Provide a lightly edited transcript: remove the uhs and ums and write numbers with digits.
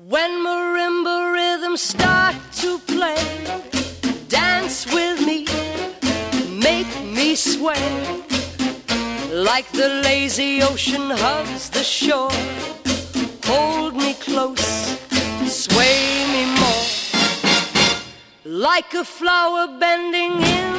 When marimba rhythms start to play, dance with me, make me sway. Like the lazy ocean hugs the shore, hold me close, sway me more. Like a flower bending in